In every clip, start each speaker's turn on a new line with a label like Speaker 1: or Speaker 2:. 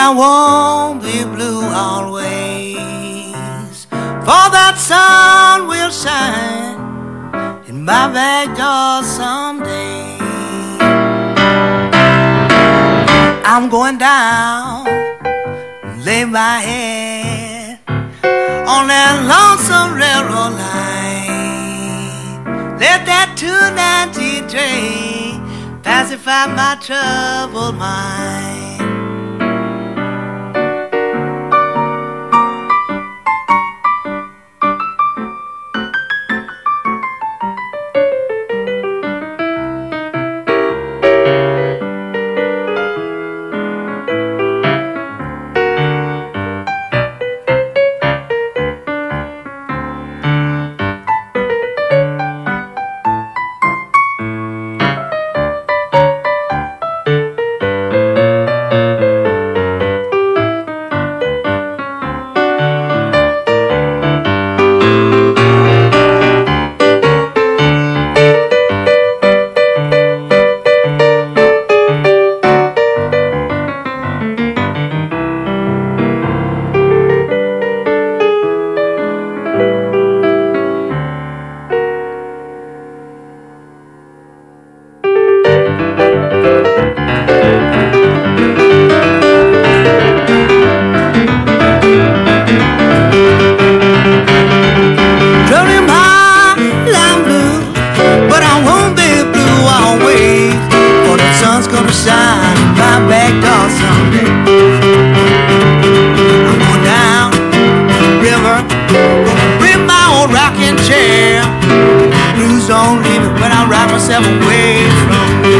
Speaker 1: I won't be blue always, for that sun will shine in my back door someday. I'm going down, lay my head on that lonesome railroad line. Let that 290 train pacify my troubled mind. Shine in my back door someday. I'm going down the river, gonna bring my old rocking chair. Blues don't leave me when I rock myself away from you.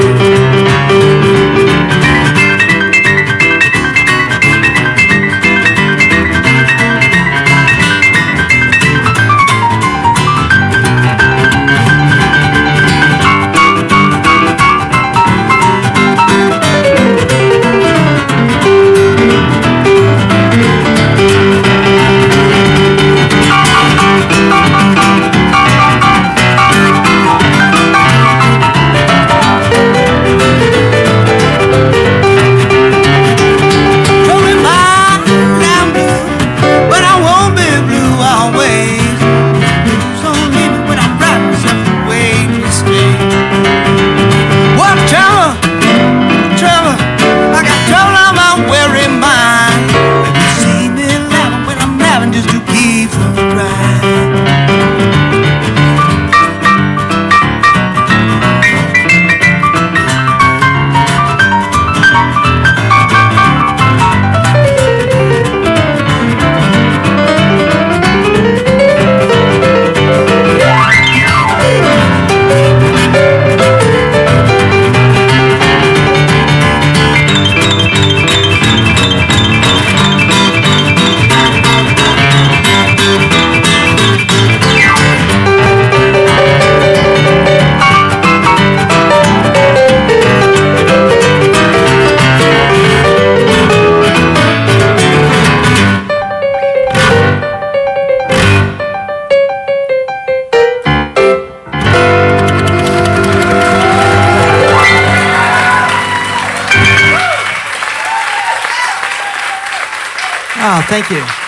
Speaker 1: Oh, thank you.